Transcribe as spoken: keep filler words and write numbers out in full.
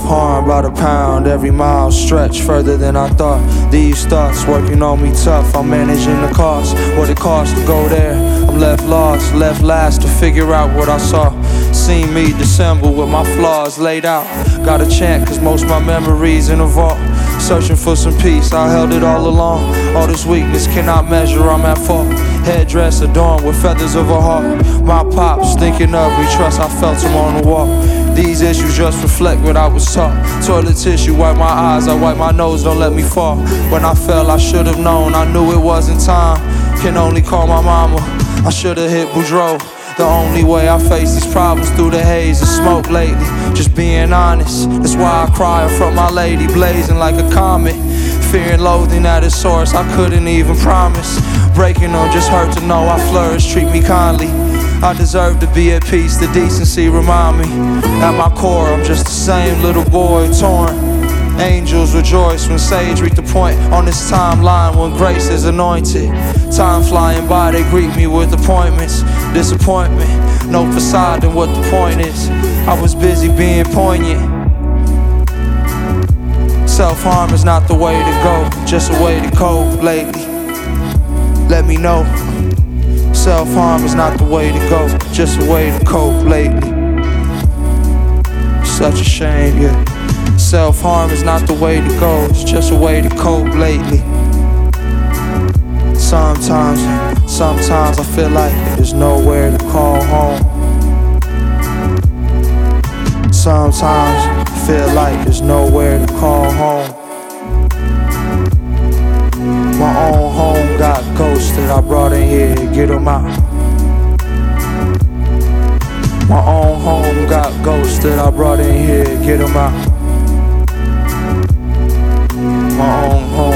Self-harm by the pound, every mile stretch further than I thought. These thoughts working on me tough, I'm managing the cost, what it costs to go there. I'm left lost, left last to figure out what I saw. Seen me dissemble with my flaws laid out. Got a chant cause most my memories in a vault. Searching for some peace, I held it all along. All this weakness cannot measure, I'm at fault. Headdress adorned with feathers of a hawk. My pops thinking of me, trust I felt him on the wall. These issues just reflect what I was taught. Toilet tissue, wipe my eyes, I wipe my nose, don't let me fall. When I fell, I should've known, I knew it wasn't time. Can only call my mama, I should've hit Boudreaux. The only way I face these problems through the haze is smoke lately. Just being honest, that's why I cry in front of my lady, blazing like a comet. Fear and loathing at its source, I couldn't even promise. Breaking them just hurt to know I flourish, treat me kindly. I deserve to be at peace, the decency remind me. At my core, I'm just the same little boy torn. Angels rejoice when sage reach the point on this timeline when grace is anointed. Time flying by, they greet me with appointments. Disappointment, no facade and what the point is. I was busy being poignant. Self-harm is not the way to go, just a way to cope lately. Let me know. Self-harm is not the way to go, just a way to cope lately. Such a shame, yeah. Self-harm is not the way to go, it's just a way to cope lately. Sometimes, sometimes I feel like there's nowhere to call home. Sometimes I feel like there's nowhere to call home. My own home got ghosts that I brought in here to get them out. My own home got ghosts that I brought in here to get them out. My own home